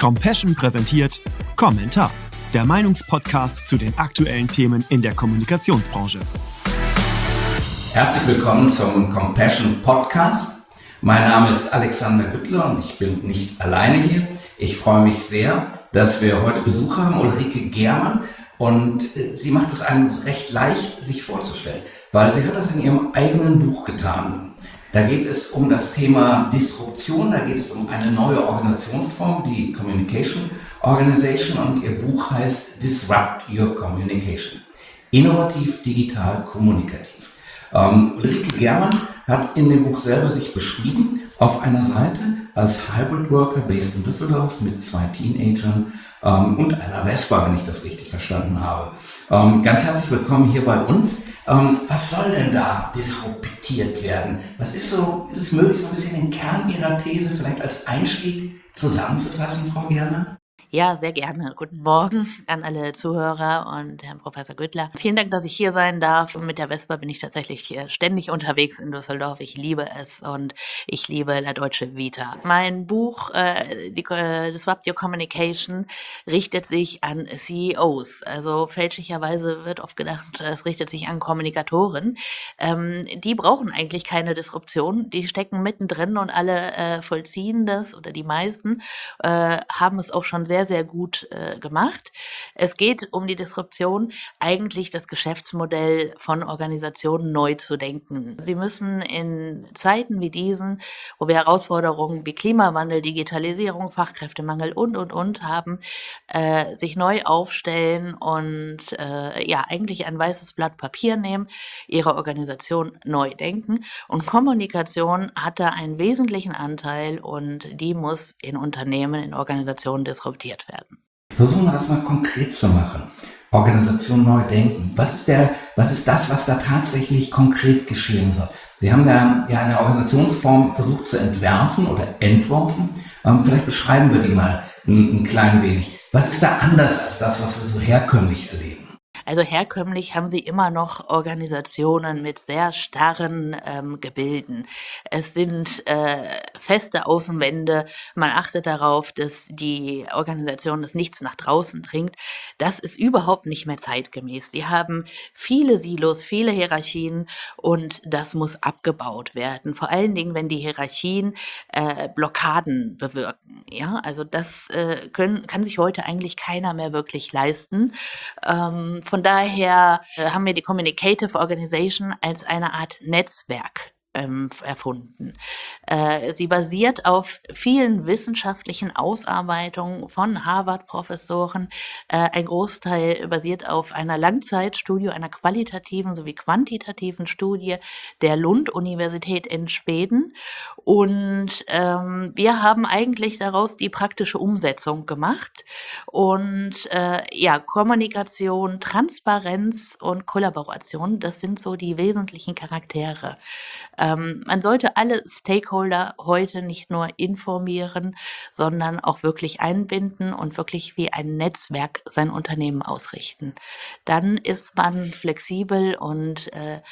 Compassion präsentiert Kommentar, der Meinungspodcast zu den aktuellen Themen in der Kommunikationsbranche. Herzlich willkommen zum Compassion Podcast. Mein Name ist Alexander Güttler und ich bin nicht alleine hier. Ich freue mich sehr, dass wir heute Besuch haben, Ulrike Gehrmann. Und sie macht es einem recht leicht, sich vorzustellen, weil sie hat das in ihrem eigenen Buch getan. Da geht es um das Thema Disruption, da geht es um eine neue Organisationsform, die Communication Organization, und ihr Buch heißt Disrupt Your Communication. Innovativ, digital, kommunikativ. Ulrike Gehrmann hat in dem Buch selber sich beschrieben, auf einer Seite als Hybrid Worker based in Düsseldorf mit 2 Teenagern und einer Vespa, wenn ich das richtig verstanden habe. Ganz herzlich willkommen hier bei uns. Was soll denn da disruptiert werden? Was ist es möglich, so ein bisschen den Kern Ihrer These vielleicht als Einstieg zusammenzufassen, Frau Gehrmann? Ja, sehr gerne. Guten Morgen an alle Zuhörer und Herrn Professor Güttler. Vielen Dank, dass ich hier sein darf. Mit der Vespa bin ich tatsächlich ständig unterwegs in Düsseldorf. Ich liebe es und ich liebe La Deutsche Vita. Mein Buch Disrupt Your Communication richtet sich an CEOs. Also fälschlicherweise wird oft gedacht, es richtet sich an Kommunikatoren. Die brauchen eigentlich keine Disruption. Die stecken mittendrin und alle vollziehen das, oder die meisten haben es auch schon sehr, sehr gut gemacht. Es geht um die Disruption, eigentlich das Geschäftsmodell von Organisationen neu zu denken. Sie müssen in Zeiten wie diesen, wo wir Herausforderungen wie Klimawandel, Digitalisierung, Fachkräftemangel und haben, sich neu aufstellen und eigentlich ein weißes Blatt Papier nehmen, ihre Organisation neu denken. Und Kommunikation hat da einen wesentlichen Anteil und die muss in Unternehmen, in Organisationen disruptiert werden. Versuchen wir das mal konkret zu machen. Organisation neu denken. Was ist das, was da tatsächlich konkret geschehen soll? Sie haben da ja eine Organisationsform versucht zu entwerfen oder entworfen. Vielleicht beschreiben wir die mal ein klein wenig. Was ist da anders als das, was wir so herkömmlich erleben? Also herkömmlich haben sie immer noch Organisationen mit sehr starren Gebilden. Es sind feste Außenwände. Man achtet darauf, dass die Organisation das nichts nach draußen dringt. Das ist überhaupt nicht mehr zeitgemäß. Sie haben viele Silos, viele Hierarchien und das muss abgebaut werden. Vor allen Dingen, wenn die Hierarchien Blockaden bewirken. Ja, also das kann sich heute eigentlich keiner mehr wirklich leisten. Von daher haben wir die Communicative Organization als eine Art Netzwerk erfunden. Sie basiert auf vielen wissenschaftlichen Ausarbeitungen von Harvard-Professoren. Ein Großteil basiert auf einer Langzeitstudie, einer qualitativen sowie quantitativen Studie der Lund-Universität in Schweden. Und wir haben eigentlich daraus die praktische Umsetzung gemacht. Und Kommunikation, Transparenz und Kollaboration, das sind so die wesentlichen Charaktere. Man sollte alle Stakeholder heute nicht nur informieren, sondern auch wirklich einbinden und wirklich wie ein Netzwerk sein Unternehmen ausrichten. Dann ist man flexibel und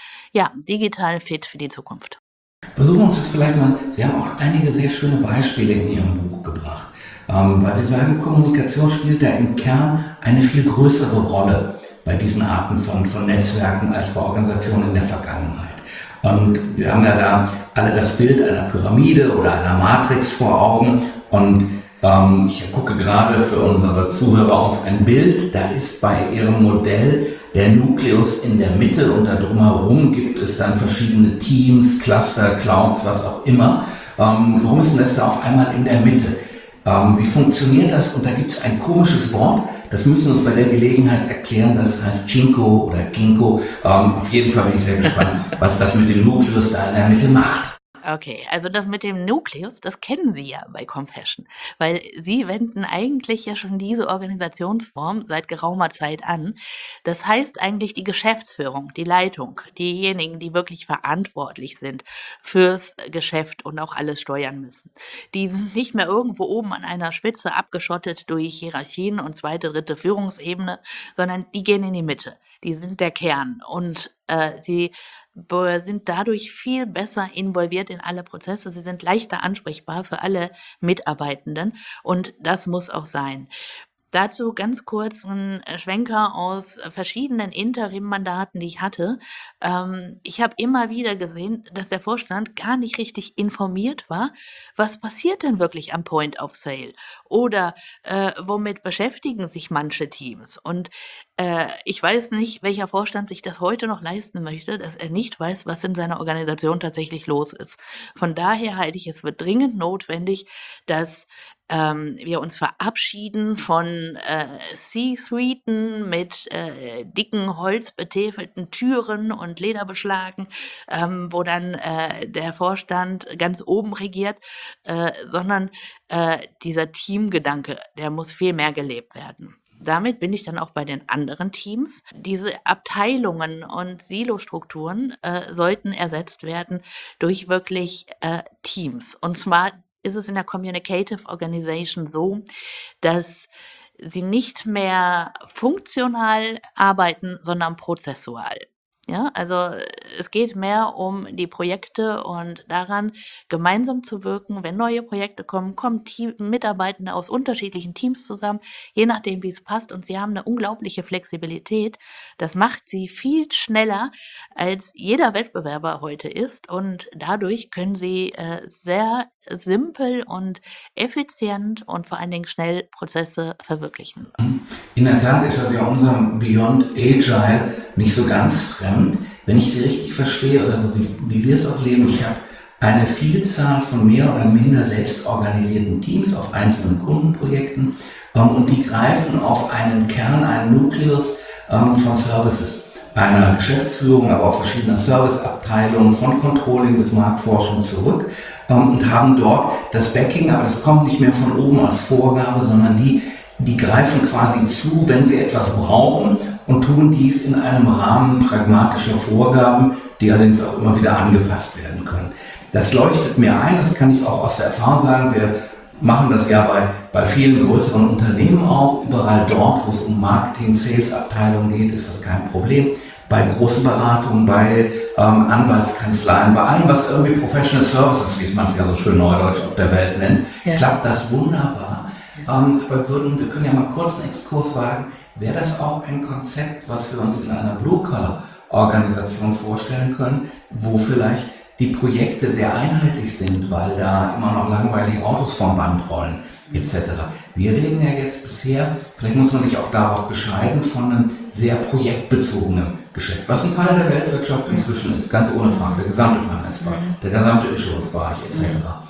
digital fit für die Zukunft. Versuchen wir uns das vielleicht mal, Sie haben auch einige sehr schöne Beispiele in Ihrem Buch gebracht, weil Sie sagen, Kommunikation spielt da im Kern eine viel größere Rolle bei diesen Arten von Netzwerken als bei Organisationen in der Vergangenheit. Und wir haben ja da alle das Bild einer Pyramide oder einer Matrix vor Augen und ich gucke gerade für unsere Zuhörer auf ein Bild, da ist bei Ihrem Modell der Nukleus in der Mitte und da drumherum gibt es dann verschiedene Teams, Cluster, Clouds, was auch immer. Warum ist denn das da auf einmal in der Mitte? Wie funktioniert das? Und da gibt es ein komisches Wort, das müssen wir uns bei der Gelegenheit erklären, das heißt Chinko oder Ginkgo. Auf jeden Fall bin ich sehr gespannt, was das mit dem Nukleus da in der Mitte macht. Okay, also das mit dem Nukleus, das kennen Sie ja bei Compassion, weil Sie wenden eigentlich ja schon diese Organisationsform seit geraumer Zeit an. Das heißt eigentlich die Geschäftsführung, die Leitung, diejenigen, die wirklich verantwortlich sind fürs Geschäft und auch alles steuern müssen. Die sind nicht mehr irgendwo oben an einer Spitze abgeschottet durch Hierarchien und zweite, dritte Führungsebene, sondern die gehen in die Mitte. Die sind der Kern und Sie sind dadurch viel besser involviert in alle Prozesse. Sie sind leichter ansprechbar für alle Mitarbeitenden und das muss auch sein. Dazu ganz kurz ein Schwenker aus verschiedenen Interim-Mandaten, die ich hatte. Ich habe immer wieder gesehen, dass der Vorstand gar nicht richtig informiert war, was passiert denn wirklich am Point of Sale oder womit beschäftigen sich manche Teams. Und ich weiß nicht, welcher Vorstand sich das heute noch leisten möchte, dass er nicht weiß, was in seiner Organisation tatsächlich los ist. Von daher halte ich es für dringend notwendig, dass wir uns verabschieden von C-Suiten mit dicken holzbetäfelten Türen und Lederbeschlagen, wo dann der Vorstand ganz oben regiert, sondern dieser Teamgedanke, der muss viel mehr gelebt werden. Damit bin ich dann auch bei den anderen Teams. Diese Abteilungen und Silostrukturen sollten ersetzt werden durch wirklich Teams. Und zwar ist es in der Communicative Organization so, dass sie nicht mehr funktional arbeiten, sondern prozessual. Ja, also es geht mehr um die Projekte und daran, gemeinsam zu wirken. Wenn neue Projekte kommen, kommen Mitarbeitende aus unterschiedlichen Teams zusammen, je nachdem, wie es passt. Und sie haben eine unglaubliche Flexibilität. Das macht sie viel schneller, als jeder Wettbewerber heute ist. Und dadurch können sie sehr simpel und effizient und vor allen Dingen schnell Prozesse verwirklichen. In der Tat ist das ja unserem Beyond Agile nicht so ganz fremd. Wenn ich Sie richtig verstehe, oder so wie wir es auch leben, ich habe eine Vielzahl von mehr oder minder selbstorganisierten Teams auf einzelnen Kundenprojekten und die greifen auf einen Kern, einen Nukleus von Services. Einer Geschäftsführung, aber auch verschiedener Serviceabteilungen, von Controlling bis Marktforschung zurück und haben dort das Backing, aber das kommt nicht mehr von oben als Vorgabe, sondern die greifen quasi zu, wenn sie etwas brauchen und tun dies in einem Rahmen pragmatischer Vorgaben, die allerdings auch immer wieder angepasst werden können. Das leuchtet mir ein, das kann ich auch aus der Erfahrung sagen. Wir machen das ja bei vielen größeren Unternehmen auch. Überall dort, wo es um Marketing, Sales-Abteilungen geht, ist das kein Problem. Bei großen Beratungen, bei Anwaltskanzleien, bei allem, was irgendwie Professional Services, wie man es ja so schön neudeutsch auf der Welt nennt, klappt das wunderbar. Aber wir können ja mal kurz einen Exkurs wagen. Wäre das auch ein Konzept, was wir uns in einer Blue-Collar-Organisation vorstellen können, wo vielleicht die Projekte sehr einheitlich sind, weil da immer noch langweilige Autos vom Band rollen, etc. Wir reden ja jetzt bisher, vielleicht muss man sich auch darauf bescheiden, von einem sehr projektbezogenen Geschäft, was ein Teil der Weltwirtschaft inzwischen ist, ganz ohne Frage, der gesamte Finance-Bereich, der gesamte Insurance-Bereich, etc.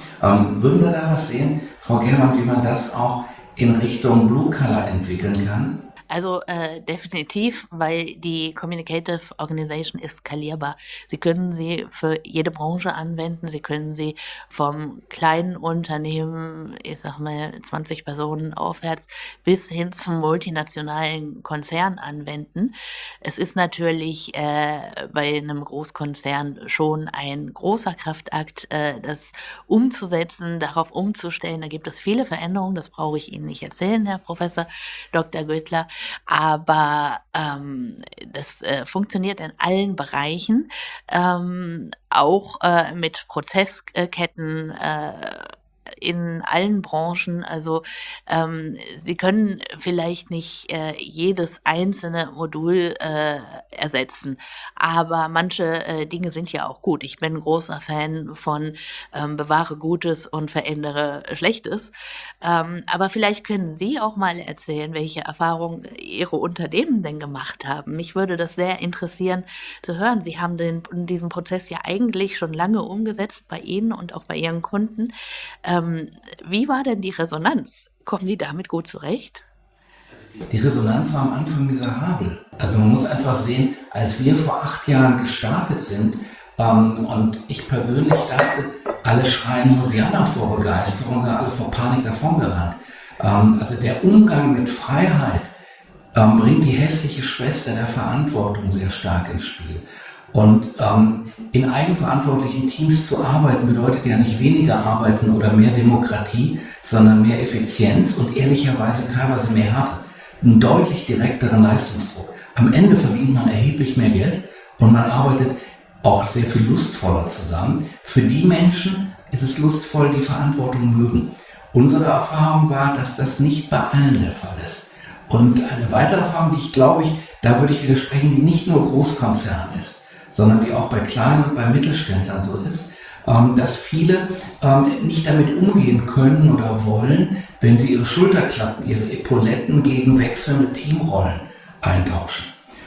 Würden wir da was sehen, Frau Germann, wie man das auch in Richtung Blue-Collar entwickeln kann? Also definitiv, weil die Communicative Organization ist skalierbar. Sie können sie für jede Branche anwenden. Sie können sie vom kleinen Unternehmen, ich sag mal 20 Personen aufwärts, bis hin zum multinationalen Konzern anwenden. Es ist natürlich bei einem Großkonzern schon ein großer Kraftakt, das umzusetzen, darauf umzustellen. Da gibt es viele Veränderungen, das brauche ich Ihnen nicht erzählen, Herr Professor Dr. Güttler. Aber das funktioniert in allen Bereichen, auch mit Prozessketten in allen Branchen. Also Sie können vielleicht nicht jedes einzelne Modul ersetzen, aber manche Dinge sind ja auch gut. Ich bin ein großer Fan von bewahre Gutes und verändere Schlechtes. Aber vielleicht können Sie auch mal erzählen, welche Erfahrungen Ihre Unternehmen denn gemacht haben. Mich würde das sehr interessieren zu hören. Sie haben diesen Prozess ja eigentlich schon lange umgesetzt bei Ihnen und auch bei Ihren Kunden. Wie war denn die Resonanz? Kommen die damit gut zurecht? Die Resonanz war am Anfang miserabel. Also man muss einfach sehen, als wir vor 8 Jahren gestartet sind und ich persönlich dachte, alle schreien Hosianna vor Begeisterung, alle vor Panik davongerannt. Also der Umgang mit Freiheit bringt die hässliche Schwester der Verantwortung sehr stark ins Spiel. Und in eigenverantwortlichen Teams zu arbeiten bedeutet ja nicht weniger Arbeiten oder mehr Demokratie, sondern mehr Effizienz und ehrlicherweise teilweise mehr Härte. Einen deutlich direkteren Leistungsdruck. Am Ende verdient man erheblich mehr Geld und man arbeitet auch sehr viel lustvoller zusammen. Für die Menschen ist es lustvoll, die Verantwortung mögen. Unsere Erfahrung war, dass das nicht bei allen der Fall ist. Und eine weitere Erfahrung, da würde ich widersprechen, die nicht nur Großkonzern ist, sondern die auch bei Kleinen und bei Mittelständlern so ist, dass viele nicht damit umgehen können oder wollen, wenn sie ihre Schulterklappen, ihre Epauletten gegen wechselnde Teamrollen eintauschen.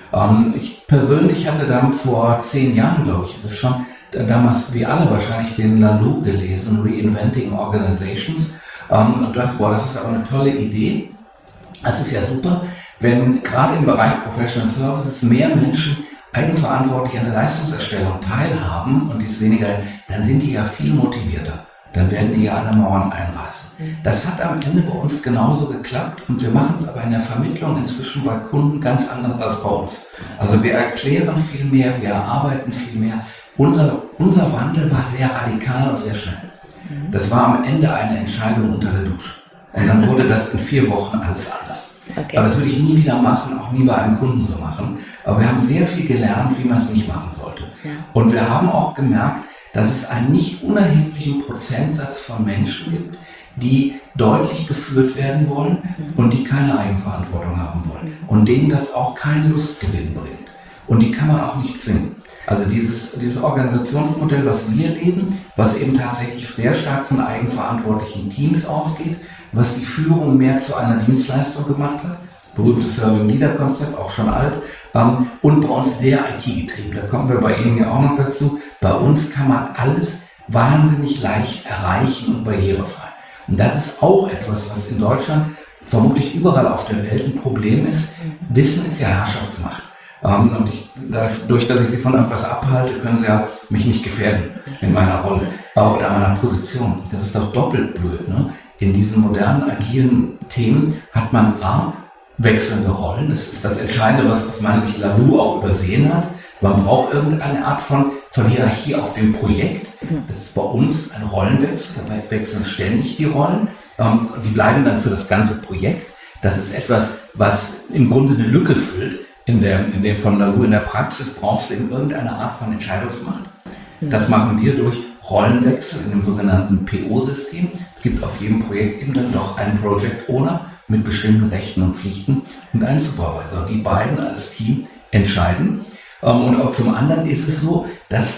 Ich persönlich hatte dann vor 10 Jahren, glaube ich, das schon, damals wie alle wahrscheinlich den Laloux gelesen, Reinventing Organizations, und dachte, boah, das ist aber eine tolle Idee. Es ist ja super, wenn gerade im Bereich Professional Services mehr Menschen eigenverantwortlich an der Leistungserstellung teilhaben und dies weniger, dann sind die ja viel motivierter. Dann werden die ja alle Mauern einreißen. Das hat am Ende bei uns genauso geklappt und wir machen es aber in der Vermittlung inzwischen bei Kunden ganz anders als bei uns. Also wir erklären viel mehr, wir erarbeiten viel mehr. Unser Wandel war sehr radikal und sehr schnell. Das war am Ende eine Entscheidung unter der Dusche. Und dann wurde das in 4 Wochen alles anders. Okay. Aber das würde ich nie wieder machen, auch nie bei einem Kunden so machen. Aber wir haben sehr viel gelernt, wie man es nicht machen sollte. Ja. Und wir haben auch gemerkt, dass es einen nicht unerheblichen Prozentsatz von Menschen gibt, die deutlich geführt werden wollen und die keine Eigenverantwortung haben wollen. Und denen das auch keinen Lustgewinn bringt. Und die kann man auch nicht zwingen. Also dieses Organisationsmodell, was wir leben, was eben tatsächlich sehr stark von eigenverantwortlichen Teams ausgeht, was die Führung mehr zu einer Dienstleistung gemacht hat, berühmtes Serving Leader Konzept, auch schon alt, und bei uns sehr IT-getrieben. Da kommen wir bei Ihnen ja auch noch dazu. Bei uns kann man alles wahnsinnig leicht erreichen und barrierefrei. Und das ist auch etwas, was in Deutschland vermutlich überall auf der Welt ein Problem ist. Wissen ist ja Herrschaftsmacht. Und dadurch, dass ich Sie von irgendwas abhalte, können Sie ja mich nicht gefährden in meiner Rolle oder meiner Position. Das ist doch doppelt blöd, ne? In diesen modernen, agilen Themen hat man wechselnde Rollen. Das ist das Entscheidende, was aus meiner Sicht Laloux auch übersehen hat. Man braucht irgendeine Art von Hierarchie auf dem Projekt. Das ist bei uns ein Rollenwechsel. Dabei wechseln ständig die Rollen. Die bleiben dann für das ganze Projekt. Das ist etwas, was im Grunde eine Lücke füllt. In dem von Laloux in der Praxis brauchst du eben irgendeine Art von Entscheidungsmacht. Das machen wir durch Rollenwechsel in dem sogenannten PO-System. Es gibt auf jedem Projekt eben dann doch einen Project Owner mit bestimmten Rechten und Pflichten und einen Supervisor. Die beiden als Team entscheiden. Und auch zum anderen ist es so, dass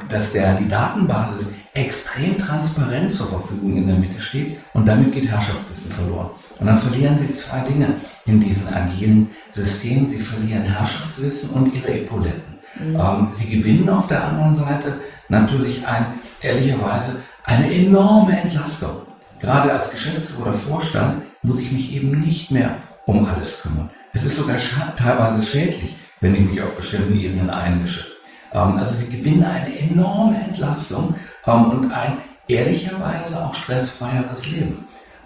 die Datenbasis extrem transparent zur Verfügung in der Mitte steht und damit geht Herrschaftswissen verloren. Und dann verlieren Sie 2 Dinge in diesen agilen Systemen. Sie verlieren Herrschaftswissen und Ihre Epauletten. Sie gewinnen auf der anderen Seite natürlich ehrlicherweise eine enorme Entlastung. Gerade als Geschäftsführer oder Vorstand muss ich mich eben nicht mehr um alles kümmern. Es ist sogar teilweise schädlich, wenn ich mich auf bestimmten Ebenen einmische. Also Sie gewinnen eine enorme Entlastung und ein ehrlicherweise auch stressfreieres Leben.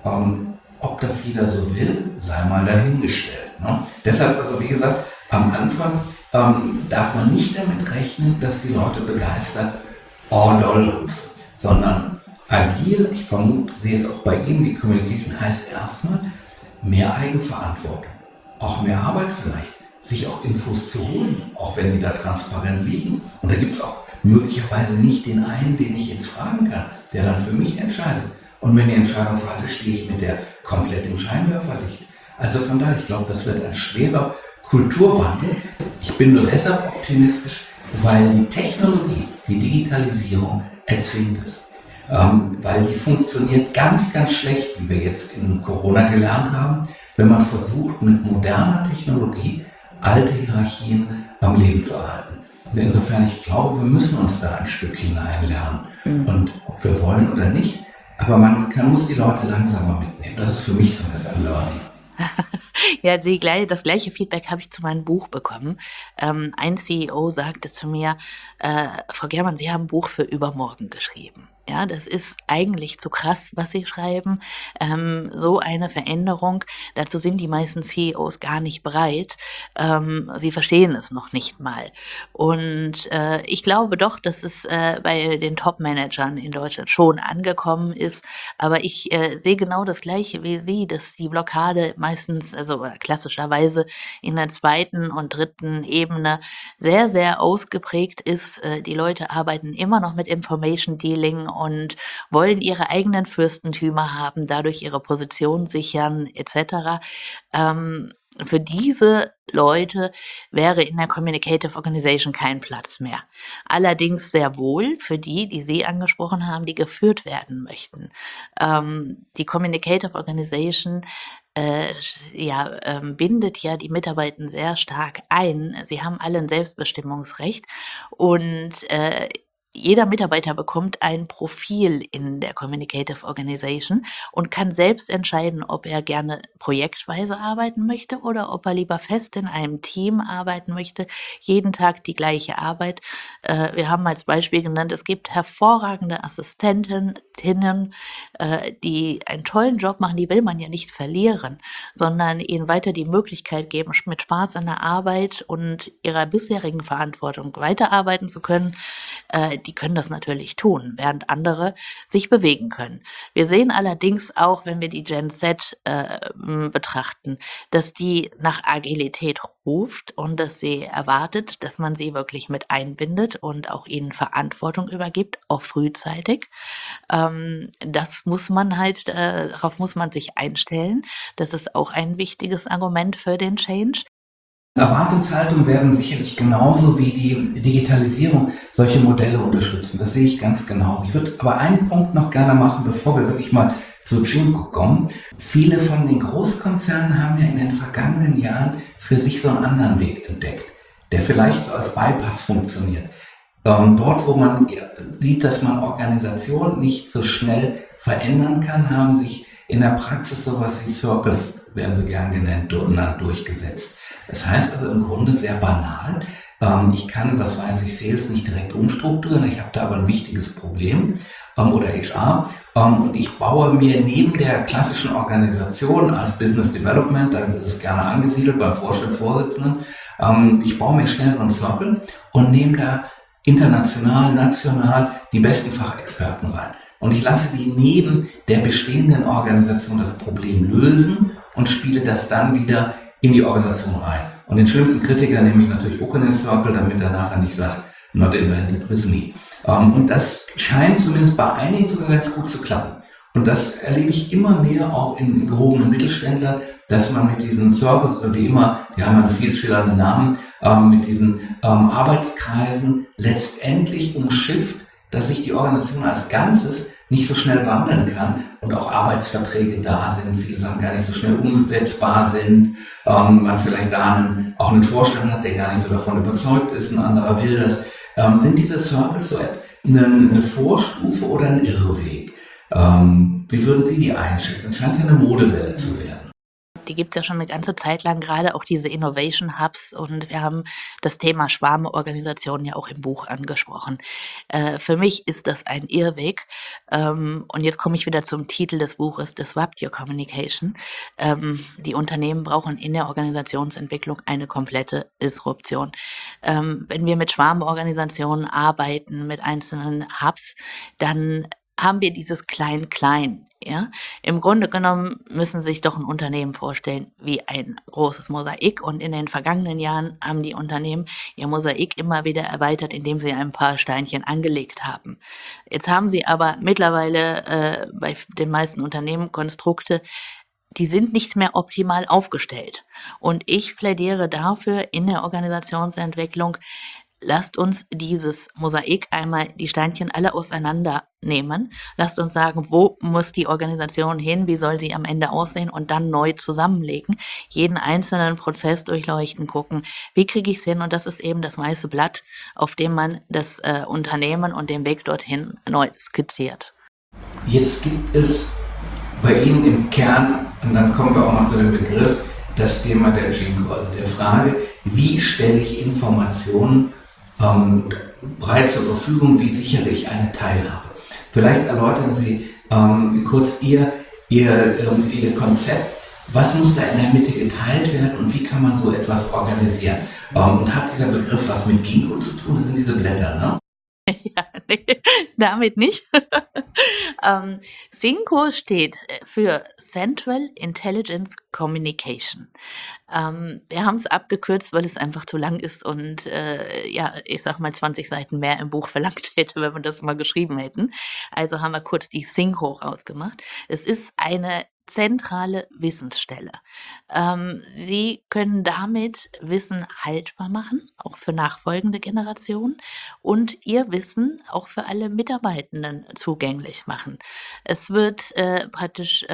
Ob das jeder so will, sei mal dahingestellt. Ne? Deshalb, also wie gesagt, am Anfang darf man nicht damit rechnen, dass die Leute begeistert doll rufen, sondern agil, ich vermute, sehe es auch bei Ihnen, die Communication heißt erstmal mehr Eigenverantwortung, auch mehr Arbeit vielleicht, sich auch Infos zu holen, auch wenn die da transparent liegen. Und da gibt es auch möglicherweise nicht den einen, den ich jetzt fragen kann, der dann für mich entscheidet. Und wenn die Entscheidung falle, stehe ich mit der komplett im Scheinwerferlicht. Also von daher, ich glaube, das wird ein schwerer Kulturwandel. Ich bin nur deshalb optimistisch, weil die Technologie, die Digitalisierung erzwingt es. Weil die funktioniert ganz, ganz schlecht, wie wir jetzt in Corona gelernt haben, wenn man versucht, mit moderner Technologie alte Hierarchien am Leben zu erhalten. Und insofern, ich glaube, wir müssen uns da ein Stück hineinlernen. Und ob wir wollen oder nicht, aber man muss die Leute langsamer mitnehmen. Das ist für mich zumindest ein Learning. Ja, das gleiche Feedback habe ich zu meinem Buch bekommen. Ein CEO sagte zu mir, Frau Germann, Sie haben ein Buch für übermorgen geschrieben. Ja, das ist eigentlich zu krass, was sie schreiben. So eine Veränderung, dazu sind die meisten CEOs gar nicht bereit. Sie verstehen es noch nicht mal. Und ich glaube doch, dass es bei den Top-Managern in Deutschland schon angekommen ist. Aber ich sehe genau das Gleiche wie Sie, dass die Blockade meistens, also klassischerweise in der zweiten und dritten Ebene sehr, sehr ausgeprägt ist. Die Leute arbeiten immer noch mit Information Dealing und wollen ihre eigenen Fürstentümer haben, dadurch ihre Position sichern etc. Für diese Leute wäre in der Communicative Organization kein Platz mehr. Allerdings sehr wohl für die, die Sie angesprochen haben, die geführt werden möchten. Die Communicative Organization bindet ja die Mitarbeiter sehr stark ein. Sie haben alle ein Selbstbestimmungsrecht und jeder Mitarbeiter bekommt ein Profil in der Communicative Organization und kann selbst entscheiden, ob er gerne projektweise arbeiten möchte oder ob er lieber fest in einem Team arbeiten möchte, jeden Tag die gleiche Arbeit. Wir haben als Beispiel genannt, es gibt hervorragende Assistentinnen, die einen tollen Job machen, die will man ja nicht verlieren, sondern ihnen weiter die Möglichkeit geben, mit Spaß an der Arbeit und ihrer bisherigen Verantwortung weiterarbeiten zu können. Die können das natürlich tun, während andere sich bewegen können. Wir sehen allerdings auch, wenn wir die Gen Z betrachten, dass die nach Agilität ruft und dass sie erwartet, dass man sie wirklich mit einbindet und auch ihnen Verantwortung übergibt, auch frühzeitig. Das muss man halt, darauf muss man sich einstellen. Das ist auch ein wichtiges Argument für den Change. Erwartungshaltungen werden sicherlich genauso wie die Digitalisierung solche Modelle unterstützen. Das sehe ich ganz genau. Ich würde aber einen Punkt noch gerne machen, bevor wir wirklich mal zu Jinko kommen. Viele von den Großkonzernen haben ja in den vergangenen Jahren für sich so einen anderen Weg entdeckt, der vielleicht so als Bypass funktioniert. Dort, wo man sieht, dass man Organisationen nicht so schnell verändern kann, haben sich in der Praxis sowas wie Circles, werden sie gern genannt, durchgesetzt. Das heißt also im Grunde sehr banal. Ich kann, Sales nicht direkt umstrukturieren. Ich habe da aber ein wichtiges Problem oder HR. Und ich baue mir neben der klassischen Organisation als Business Development, da ist es gerne angesiedelt beim Vorstandsvorsitzenden, ich baue mir schnell so einen Circle und nehme da international, national die besten Fachexperten rein. Und ich lasse die neben der bestehenden Organisation das Problem lösen und spiele das dann wieder in die Organisation rein. Und den schlimmsten Kritiker nehme ich natürlich auch in den Circle, damit er nachher nicht sagt, not invented with me. Und das scheint zumindest bei einigen sogar ganz gut zu klappen. Und das erlebe ich immer mehr auch in gehobenen Mittelständlern, dass man mit diesen Circles, wie immer, die haben einen viel schillernden Namen, mit diesen Arbeitskreisen letztendlich umschifft, dass sich die Organisation als Ganzes nicht so schnell wandeln kann und auch Arbeitsverträge da sind, viele Sachen gar nicht so schnell umsetzbar sind, man vielleicht da auch einen Vorstand hat, der gar nicht so davon überzeugt ist, ein anderer will das. Sind diese Circles so eine Vorstufe oder ein Irrweg? Wie würden Sie die einschätzen? Es scheint ja eine Modewelle zu werden. Die gibt es ja schon eine ganze Zeit lang, gerade auch diese Innovation Hubs, und wir haben das Thema Schwarmorganisationen ja auch im Buch angesprochen. Für mich ist das ein Irrweg, und jetzt komme ich wieder zum Titel des Buches, Disrupt Your Communication. Die Unternehmen brauchen in der Organisationsentwicklung eine komplette Disruption. Wenn wir mit Schwarmorganisationen arbeiten, mit einzelnen Hubs, dann haben wir dieses Klein-Klein. Ja? Im Grunde genommen müssen Sie sich doch ein Unternehmen vorstellen wie ein großes Mosaik, und in den vergangenen Jahren haben die Unternehmen ihr Mosaik immer wieder erweitert, indem sie ein paar Steinchen angelegt haben. Jetzt haben sie aber mittlerweile bei den meisten Unternehmen Konstrukte, die sind nicht mehr optimal aufgestellt. Und ich plädiere dafür in der Organisationsentwicklung, lasst uns dieses Mosaik einmal, die Steinchen alle auseinandernehmen. Lasst uns sagen, wo muss die Organisation hin, wie soll sie am Ende aussehen, und dann neu zusammenlegen. Jeden einzelnen Prozess durchleuchten, gucken, wie kriege ich es hin, und das ist eben das weiße Blatt, auf dem man das Unternehmen und den Weg dorthin neu skizziert. Jetzt gibt es bei Ihnen im Kern, und dann kommen wir auch mal zu dem Begriff, das Thema der Jinko, also der Frage, wie stelle ich Informationen breit zur Verfügung, wie sichere ich eine Teilhabe. Vielleicht erläutern Sie kurz Ihr Konzept. Was muss da in der Mitte geteilt werden und wie kann man so etwas organisieren? Und hat dieser Begriff was mit Ginkgo zu tun? Das sind diese Blätter, ne? Ja, nee, damit nicht. Ginkgo steht für Central Intelligence Communication. Wir haben es abgekürzt, weil es einfach zu lang ist und ich sag mal 20 Seiten mehr im Buch verlangt hätte, wenn wir das mal geschrieben hätten. Also haben wir kurz die Ginkgo rausgemacht. Es ist eine zentrale Wissensstelle. Sie können damit Wissen haltbar machen, auch für nachfolgende Generationen, und ihr Wissen auch für alle Mitarbeitenden zugänglich machen. Es wird praktisch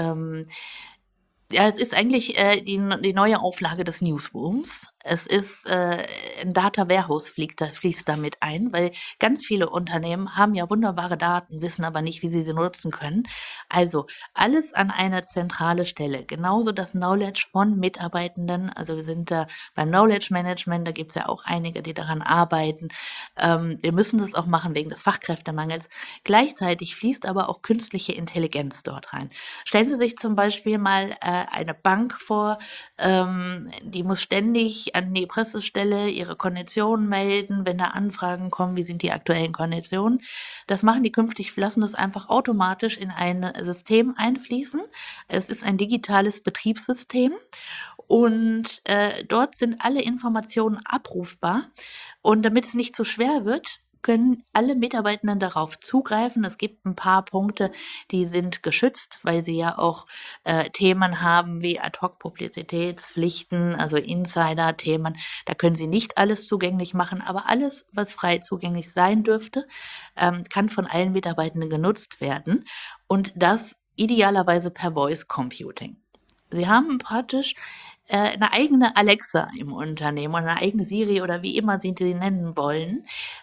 es ist eigentlich die neue Auflage des Newsrooms. Es ist ein Data Warehouse fließt damit ein, weil ganz viele Unternehmen haben ja wunderbare Daten, wissen aber nicht, wie sie nutzen können. Also alles an eine zentrale Stelle. Genauso das Knowledge von Mitarbeitenden. Also wir sind da beim Knowledge Management, da gibt es ja auch einige, die daran arbeiten. Wir müssen das auch machen wegen des Fachkräftemangels. Gleichzeitig fließt aber auch künstliche Intelligenz dort rein. Stellen Sie sich zum Beispiel mal eine Bank vor, die muss ständig an die Pressestelle ihre Konditionen melden, wenn da Anfragen kommen, wie sind die aktuellen Konditionen. Das machen die künftig, lassen das einfach automatisch in ein System einfließen. Es ist ein digitales Betriebssystem und dort sind alle Informationen abrufbar. Und damit es nicht zu schwer wird, können alle Mitarbeitenden darauf zugreifen. Es gibt ein paar Punkte, die sind geschützt, weil sie ja auch Themen haben wie Ad-Hoc-Publizitätspflichten, also Insider-Themen. Da können sie nicht alles zugänglich machen, aber alles, was frei zugänglich sein dürfte, kann von allen Mitarbeitenden genutzt werden und das idealerweise per Voice Computing. Sie haben praktisch eine eigene Alexa im Unternehmen oder eine eigene Siri oder wie immer sie die nennen wollen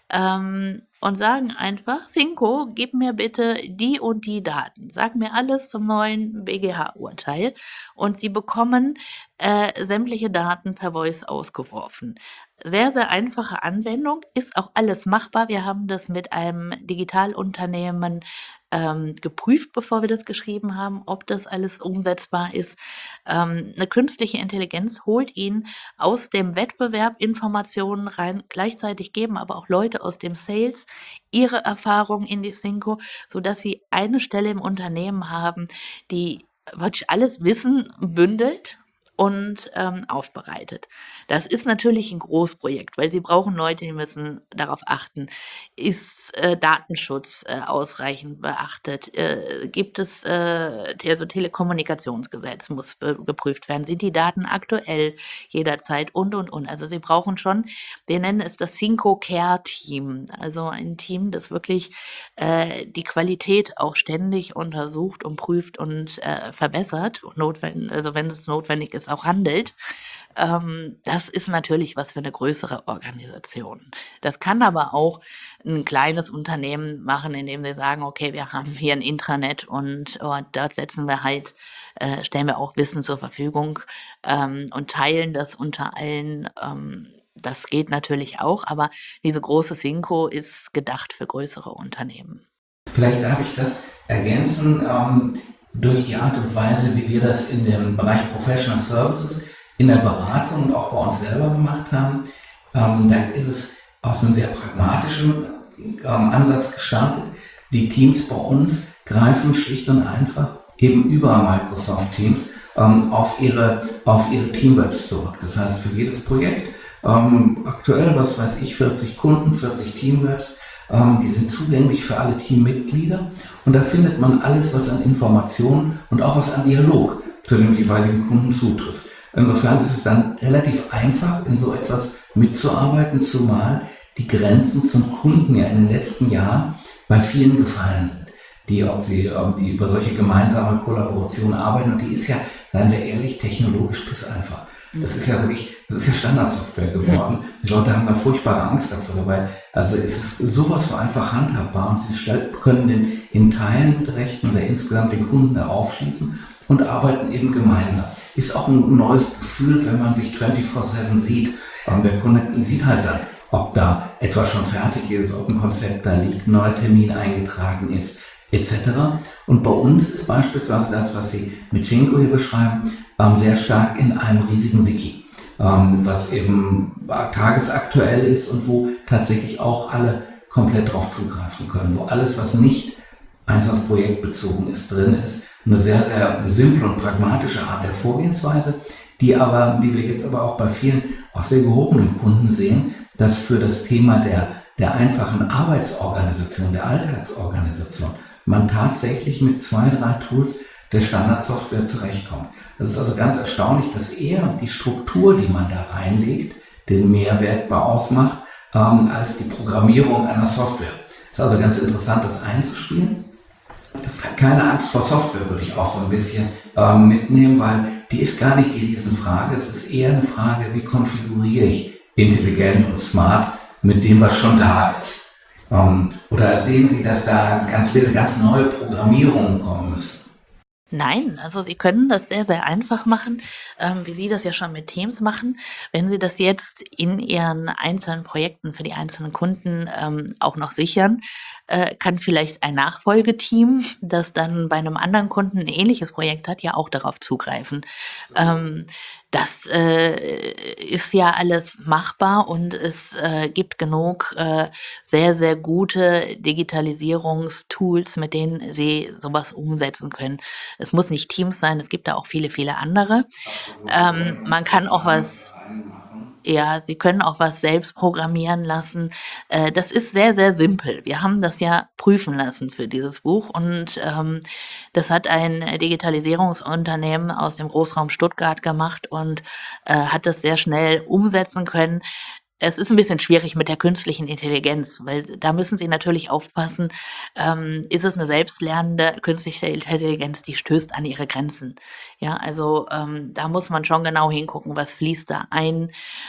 und sagen einfach, Ginkgo, gib mir bitte die und die Daten. Sag mir alles zum neuen BGH-Urteil und sie bekommen sämtliche Daten per Voice ausgeworfen. Sehr, sehr einfache Anwendung, ist auch alles machbar. Wir haben das mit einem Digitalunternehmen geprüft, bevor wir das geschrieben haben, ob das alles umsetzbar ist. Eine künstliche Intelligenz holt Ihnen aus dem Wettbewerb Informationen rein, gleichzeitig geben aber auch Leute aus dem Sales ihre Erfahrungen in die Ginkgo, sodass sie eine Stelle im Unternehmen haben, die wirklich alles Wissen bündelt und aufbereitet. Das ist natürlich ein Großprojekt, weil Sie brauchen Leute, die müssen darauf achten, ist Datenschutz ausreichend beachtet, gibt es, also Telekommunikationsgesetz muss geprüft werden, sind die Daten aktuell jederzeit und. Also Sie brauchen schon, wir nennen es das Ginkgo Care Team, also ein Team, das wirklich die Qualität auch ständig untersucht und prüft und verbessert, also wenn es notwendig ist, auch handelt. Das ist natürlich was für eine größere Organisation. Das kann aber auch ein kleines Unternehmen machen, indem sie sagen, okay, wir haben hier ein Intranet und dort setzen wir halt, stellen wir auch Wissen zur Verfügung und teilen das unter allen. Das geht natürlich auch, aber diese große Ginkgo ist gedacht für größere Unternehmen. Vielleicht darf ich das ergänzen. Durch die Art und Weise, wie wir das in dem Bereich Professional Services, in der Beratung und auch bei uns selber gemacht haben, da ist es aus einem sehr pragmatischen Ansatz gestartet. Die Teams bei uns greifen schlicht und einfach eben über Microsoft Teams auf ihre Teamwebs zurück. Das heißt, für jedes Projekt, aktuell, 40 Kunden, 40 Teamwebs, die sind zugänglich für alle Teammitglieder und da findet man alles, was an Informationen und auch was an Dialog zu dem jeweiligen Kunden zutrifft. Insofern ist es dann relativ einfach, in so etwas mitzuarbeiten, zumal die Grenzen zum Kunden ja in den letzten Jahren bei vielen gefallen sind. Die über solche gemeinsame Kollaboration arbeiten und die ist ja, seien wir ehrlich, technologisch piss einfach. Das ist ja Standardsoftware geworden. Die Leute haben da furchtbare Angst davor dabei. Also es ist sowas von einfach handhabbar und sie können den in Teilen mit Rechten oder insgesamt den Kunden da aufschließen und arbeiten eben gemeinsam. Ist auch ein neues Gefühl, wenn man sich 24/7 sieht. Der Kunde sieht halt dann, ob da etwas schon fertig ist, ob ein Konzept da liegt, ein neuer Termin eingetragen ist. etc. Und bei uns ist beispielsweise das, was Sie mit Schenko hier beschreiben, sehr stark in einem riesigen Wiki, was eben tagesaktuell ist und wo tatsächlich auch alle komplett drauf zugreifen können, wo alles, was nicht einzelnes projektbezogen ist, drin ist. Eine sehr, sehr simple und pragmatische Art der Vorgehensweise, die wir jetzt aber auch bei vielen auch sehr gehobenen Kunden sehen, dass für das Thema der einfachen Arbeitsorganisation, der Alltagsorganisation, man tatsächlich mit 2, 3 Tools der Standardsoftware zurechtkommt. Das ist also ganz erstaunlich, dass eher die Struktur, die man da reinlegt, den Mehrwert ausmacht, als die Programmierung einer Software. Es ist also ganz interessant, das einzuspielen. Keine Angst vor Software würde ich auch so ein bisschen mitnehmen, weil die ist gar nicht die Riesenfrage. Es ist eher eine Frage, wie konfiguriere ich intelligent und smart mit dem, was schon da ist. Oder sehen Sie, dass da ganz neue Programmierungen kommen müssen? Nein, also Sie können das sehr, sehr einfach machen, wie Sie das ja schon mit Teams machen. Wenn Sie das jetzt in Ihren einzelnen Projekten für die einzelnen Kunden auch noch sichern, kann vielleicht ein Nachfolgeteam, das dann bei einem anderen Kunden ein ähnliches Projekt hat, ja auch darauf zugreifen. Das ist ja alles machbar und es gibt genug sehr, sehr gute Digitalisierungstools, mit denen Sie sowas umsetzen können. Es muss nicht Teams sein, es gibt da auch viele, viele andere. Man kann auch Sie können auch was selbst programmieren lassen. Das ist sehr, sehr simpel. Wir haben das ja prüfen lassen für dieses Buch und das hat ein Digitalisierungsunternehmen aus dem Großraum Stuttgart gemacht und hat das sehr schnell umsetzen können. Es ist ein bisschen schwierig mit der künstlichen Intelligenz, weil da müssen Sie natürlich aufpassen, ist es eine selbstlernende künstliche Intelligenz, die stößt an ihre Grenzen. Ja, also, da muss man schon genau hingucken, was fließt da ein.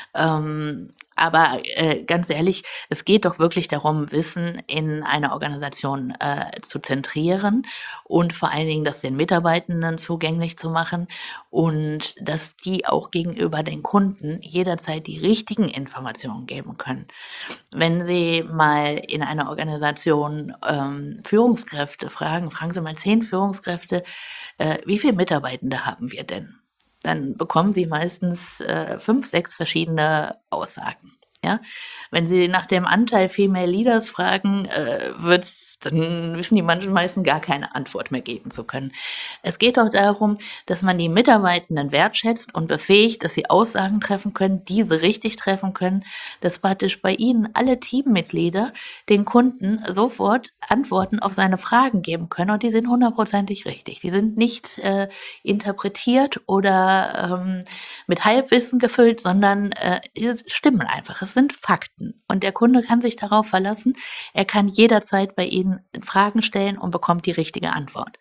Aber ganz ehrlich, es geht doch wirklich darum, Wissen in einer Organisation zu zentrieren und vor allen Dingen das den Mitarbeitenden zugänglich zu machen und dass die auch gegenüber den Kunden jederzeit die richtigen Informationen geben können. Wenn Sie mal in einer Organisation Führungskräfte fragen Sie mal 10 Führungskräfte, wie viele Mitarbeitende haben wir denn? Dann bekommen Sie meistens 5, 6 verschiedene Aussagen. Ja? Wenn Sie nach dem Anteil Female Leaders fragen, dann wissen die meisten gar keine Antwort mehr geben zu können. Es geht doch darum, dass man die Mitarbeitenden wertschätzt und befähigt, dass sie Aussagen treffen können, diese richtig treffen können, dass praktisch bei Ihnen alle Teammitglieder den Kunden sofort Antworten auf seine Fragen geben können und die sind 100%ig richtig. Die sind nicht interpretiert oder mit Halbwissen gefüllt, sondern die stimmen einfach. Es sind Fakten und der Kunde kann sich darauf verlassen. Er kann jederzeit bei Ihnen Fragen stellen und bekommt die richtige Antwort.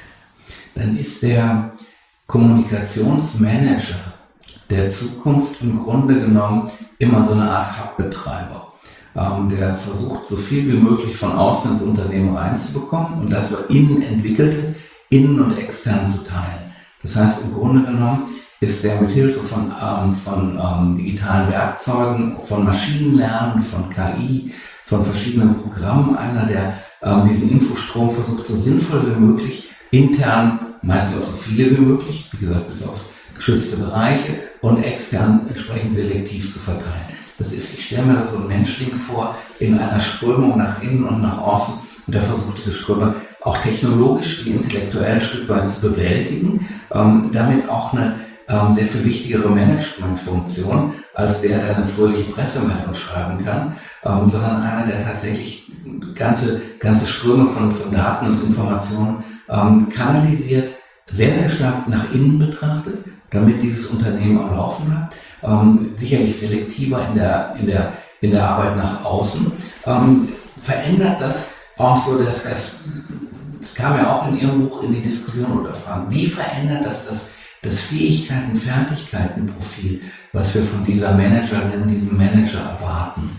Dann ist der Kommunikationsmanager der Zukunft im Grunde genommen immer so eine Art Hub-Betreiber. Der versucht, so viel wie möglich von außen ins Unternehmen reinzubekommen und das so innen entwickelte, innen und extern zu teilen. Das heißt, im Grunde genommen ist der mit Hilfe von digitalen Werkzeugen, von Maschinenlernen, von KI, von verschiedenen Programmen einer, der diesen Infostrom versucht, so sinnvoll wie möglich intern, meistens auch so viele wie möglich, wie gesagt, bis auf geschützte Bereiche und extern entsprechend selektiv zu verteilen. Das ist, ich stelle mir da so ein Menschling vor, in einer Strömung nach innen und nach außen und der versucht, diese Ströme auch technologisch wie intellektuell ein Stück weit zu bewältigen, damit auch eine sehr viel wichtigere Managementfunktion als der eine fröhliche Pressemeldung schreiben kann, sondern einer, der tatsächlich ganze Ströme von Daten und Informationen kanalisiert, sehr, sehr stark nach innen betrachtet, damit dieses Unternehmen am Laufen bleibt, sicherlich selektiver in der Arbeit nach außen. Verändert das auch so, das kam ja auch in Ihrem Buch in die Diskussion oder Fragen, wie verändert das Fähigkeiten, Fertigkeitenprofil, was wir von dieser Managerin, diesem Manager erwarten?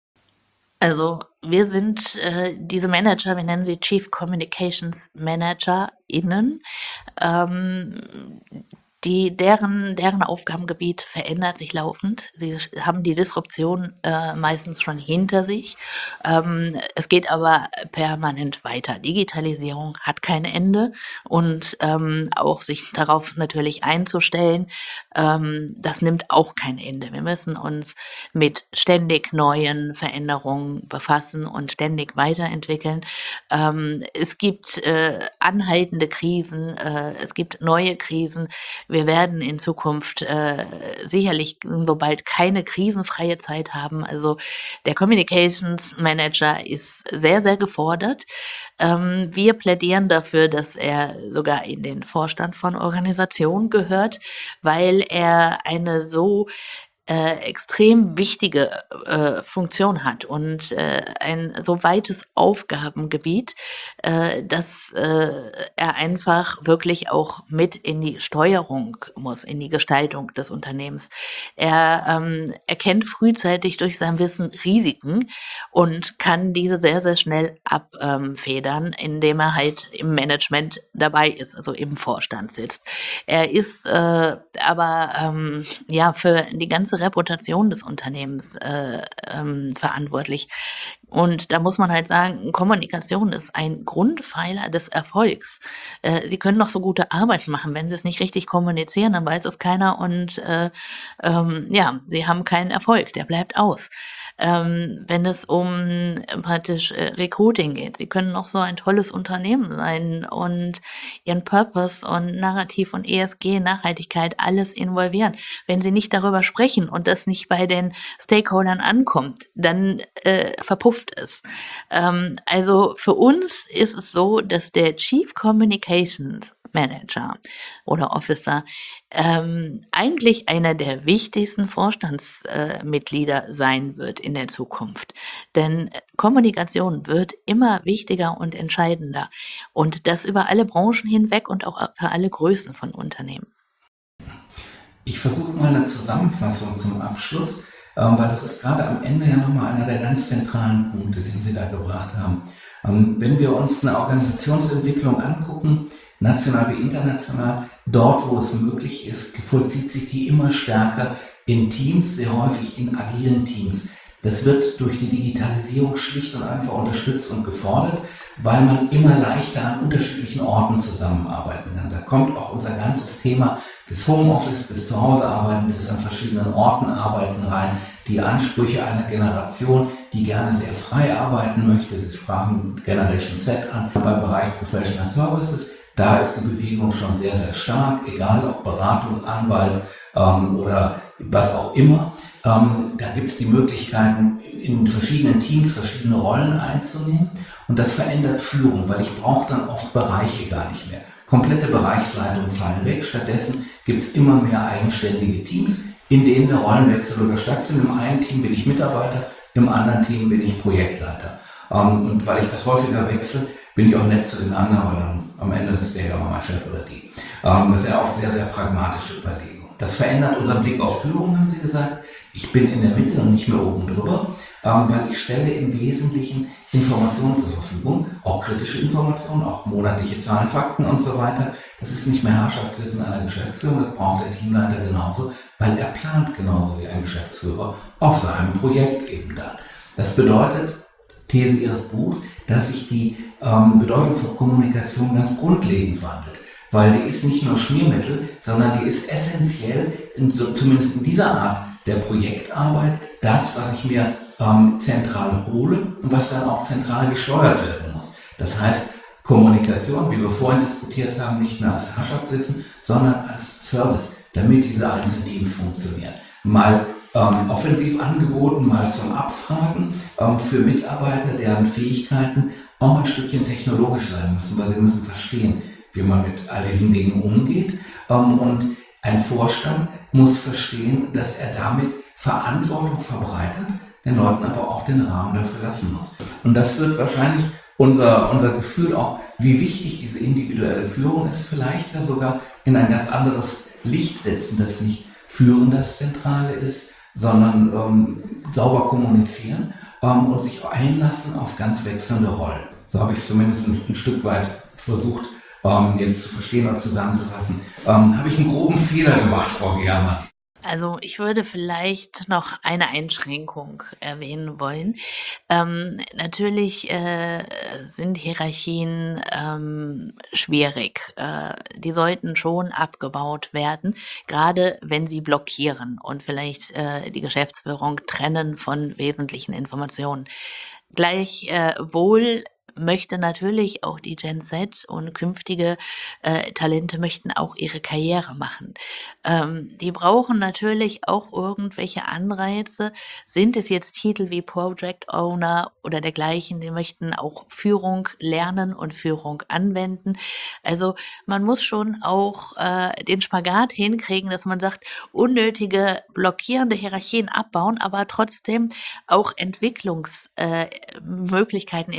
Also wir sind diese Manager, wir nennen sie Chief Communications ManagerInnen. Deren Aufgabengebiet verändert sich laufend. Sie haben die Disruption meistens schon hinter sich. Es geht aber permanent weiter. Digitalisierung hat kein Ende und auch sich darauf natürlich einzustellen, das nimmt auch kein Ende. Wir müssen uns mit ständig neuen Veränderungen befassen und ständig weiterentwickeln. Es gibt anhaltende Krisen, es gibt neue Krisen. Wir werden in Zukunft sicherlich so bald keine krisenfreie Zeit haben. Also der Communications Manager ist sehr, sehr gefordert. Wir plädieren dafür, dass er sogar in den Vorstand von Organisationen gehört, weil er eine so extrem wichtige Funktion hat und ein so weites Aufgabengebiet, dass er einfach wirklich auch mit in die Steuerung muss, in die Gestaltung des Unternehmens. Er erkennt frühzeitig durch sein Wissen Risiken und kann diese sehr, sehr schnell abfedern, indem er halt im Management dabei ist, also im Vorstand sitzt. Er ist aber für die ganze Reputation des Unternehmens verantwortlich. Und da muss man halt sagen, Kommunikation ist ein Grundpfeiler des Erfolgs. Sie können noch so gute Arbeit machen, wenn Sie es nicht richtig kommunizieren, dann weiß es keiner und Sie haben keinen Erfolg, der bleibt aus. Wenn es um praktisch Recruiting geht. Sie können noch so ein tolles Unternehmen sein und ihren Purpose und Narrativ und ESG, Nachhaltigkeit, alles involvieren. Wenn Sie nicht darüber sprechen und das nicht bei den Stakeholdern ankommt, dann verpufft es. Also für uns ist es so, dass der Chief Communications Manager oder Officer eigentlich einer der wichtigsten Vorstandsmitglieder sein wird in der Zukunft. Denn Kommunikation wird immer wichtiger und entscheidender. Und das über alle Branchen hinweg und auch für alle Größen von Unternehmen. Ich versuche mal eine Zusammenfassung zum Abschluss, weil das ist gerade am Ende ja nochmal einer der ganz zentralen Punkte, den Sie da gebracht haben. Wenn wir uns eine Organisationsentwicklung angucken, national wie international, dort wo es möglich ist, vollzieht sich die immer stärker in Teams, sehr häufig in agilen Teams. Das wird durch die Digitalisierung schlicht und einfach unterstützt und gefordert, weil man immer leichter an unterschiedlichen Orten zusammenarbeiten kann. Da kommt auch unser ganzes Thema des Homeoffice, des Zuhausearbeitens, des an verschiedenen Orten arbeiten rein, die Ansprüche einer Generation, die gerne sehr frei arbeiten möchte. Sie sprachen Generation Z an. Beim Bereich Professional Services, da ist die Bewegung schon sehr, sehr stark, egal ob Beratung, Anwalt oder was auch immer. Da gibt es die Möglichkeiten, in verschiedenen Teams verschiedene Rollen einzunehmen und das verändert Führung, weil ich brauche dann oft Bereiche gar nicht mehr. Komplette Bereichsleitungen fallen weg, stattdessen gibt es immer mehr eigenständige Teams, in denen der Rollenwechsel sogar stattfindet. Im einen Team bin ich Mitarbeiter, im anderen Team bin ich Projektleiter. Und weil ich das häufiger wechsle, bin ich auch nett zu den anderen, weil dann am Ende ist der ja mal mein Chef oder die. Das ist ja auch sehr, sehr pragmatische Überlegung. Das verändert unseren Blick auf Führung, haben Sie gesagt. Ich bin in der Mitte und nicht mehr oben drüber, weil ich stelle im Wesentlichen Informationen zur Verfügung, auch kritische Informationen, auch monatliche Zahlen, Fakten und so weiter. Das ist nicht mehr Herrschaftswissen einer Geschäftsführung, das braucht der Teamleiter genauso, weil er plant genauso wie ein Geschäftsführer auf seinem Projekt eben dann. Das bedeutet, These Ihres Buchs, dass sich die Bedeutung von Kommunikation ganz grundlegend wandelt. Weil die ist nicht nur Schmiermittel, sondern die ist essentiell, zumindest in dieser Art der Projektarbeit, das, was ich mir zentral hole und was dann auch zentral gesteuert werden muss. Das heißt, Kommunikation, wie wir vorhin diskutiert haben, nicht mehr als Herrschaftswissen, sondern als Service, damit diese einzelnen Teams funktionieren. Mal offensiv angeboten, mal zum Abfragen für Mitarbeiter, deren Fähigkeiten auch ein Stückchen technologisch sein müssen, weil sie müssen verstehen, wie man mit all diesen Dingen umgeht. Und ein Vorstand muss verstehen, dass er damit Verantwortung verbreitert, den Leuten aber auch den Rahmen dafür lassen muss. Und das wird wahrscheinlich unser Gefühl auch, wie wichtig diese individuelle Führung ist, vielleicht ja sogar in ein ganz anderes Licht setzen, dass nicht Führen das Zentrale ist, sondern sauber kommunizieren und sich einlassen auf ganz wechselnde Rollen. So habe ich es zumindest ein Stück weit versucht jetzt zu verstehen oder zusammenzufassen. Habe ich einen groben Fehler gemacht, Frau Germann? Also ich würde vielleicht noch eine Einschränkung erwähnen wollen. Natürlich sind Hierarchien schwierig. Die sollten schon abgebaut werden, gerade wenn sie blockieren und vielleicht die Geschäftsführung trennen von wesentlichen Informationen. Gleichwohl möchte natürlich auch die Gen Z und künftige Talente möchten auch ihre Karriere machen. Die brauchen natürlich auch irgendwelche Anreize. Sind es jetzt Titel wie Project Owner oder dergleichen, die möchten auch Führung lernen und Führung anwenden. Also man muss schon auch den Spagat hinkriegen, dass man sagt, unnötige blockierende Hierarchien abbauen, aber trotzdem auch Entwicklungsmöglichkeiten,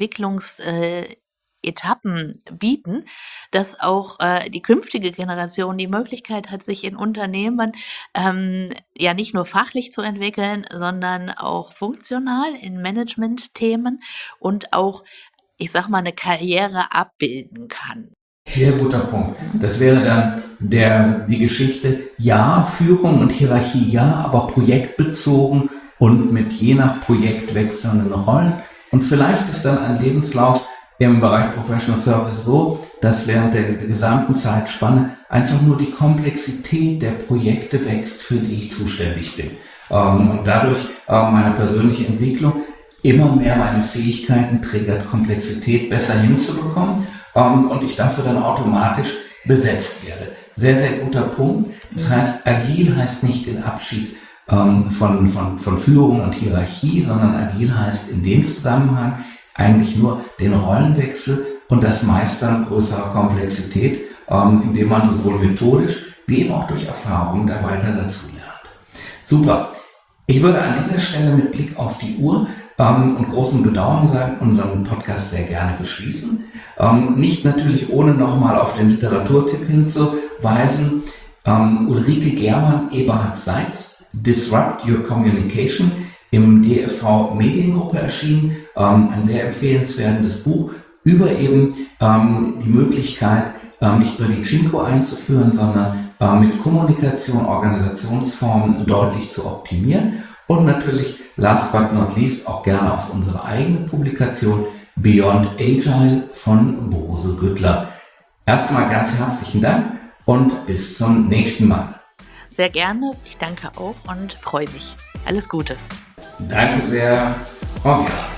Etappen bieten, dass auch die künftige Generation die Möglichkeit hat, sich in Unternehmen ja nicht nur fachlich zu entwickeln, sondern auch funktional in Management-Themen und auch, ich sag mal, eine Karriere abbilden kann. Sehr guter Punkt. Das wäre dann die Geschichte, ja, Führung und Hierarchie, ja, aber projektbezogen und mit je nach Projekt wechselnden Rollen. Und vielleicht ist dann ein Lebenslauf im Bereich Professional Service so, dass während der gesamten Zeitspanne einfach nur die Komplexität der Projekte wächst, für die ich zuständig bin. Und dadurch meine persönliche Entwicklung immer mehr meine Fähigkeiten triggert, Komplexität besser hinzubekommen. Und ich dafür dann automatisch besetzt werde. Sehr, sehr guter Punkt. Das heißt, agil heißt nicht den Abschied von Führung und Hierarchie, sondern agil heißt in dem Zusammenhang eigentlich nur den Rollenwechsel und das Meistern größerer Komplexität, indem man sowohl methodisch wie eben auch durch Erfahrung da weiter dazu lernt. Super. Ich würde an dieser Stelle mit Blick auf die Uhr und großem Bedauern sagen, unseren Podcast sehr gerne beschließen. Nicht natürlich ohne nochmal auf den Literaturtipp hinzuweisen. Ulrike Germann, Eberhard Seitz, Disrupt Your Communication, im DFV Mediengruppe erschienen. Ein sehr empfehlenswertes Buch über eben die Möglichkeit, nicht nur die Cinco einzuführen, sondern mit Kommunikation, Organisationsformen deutlich zu optimieren. Und natürlich, last but not least, auch gerne auf unsere eigene Publikation Beyond Agile von Brose Güttler. Erstmal ganz herzlichen Dank und bis zum nächsten Mal. Sehr gerne, ich danke auch und freue mich. Alles Gute. Danke sehr. Okay.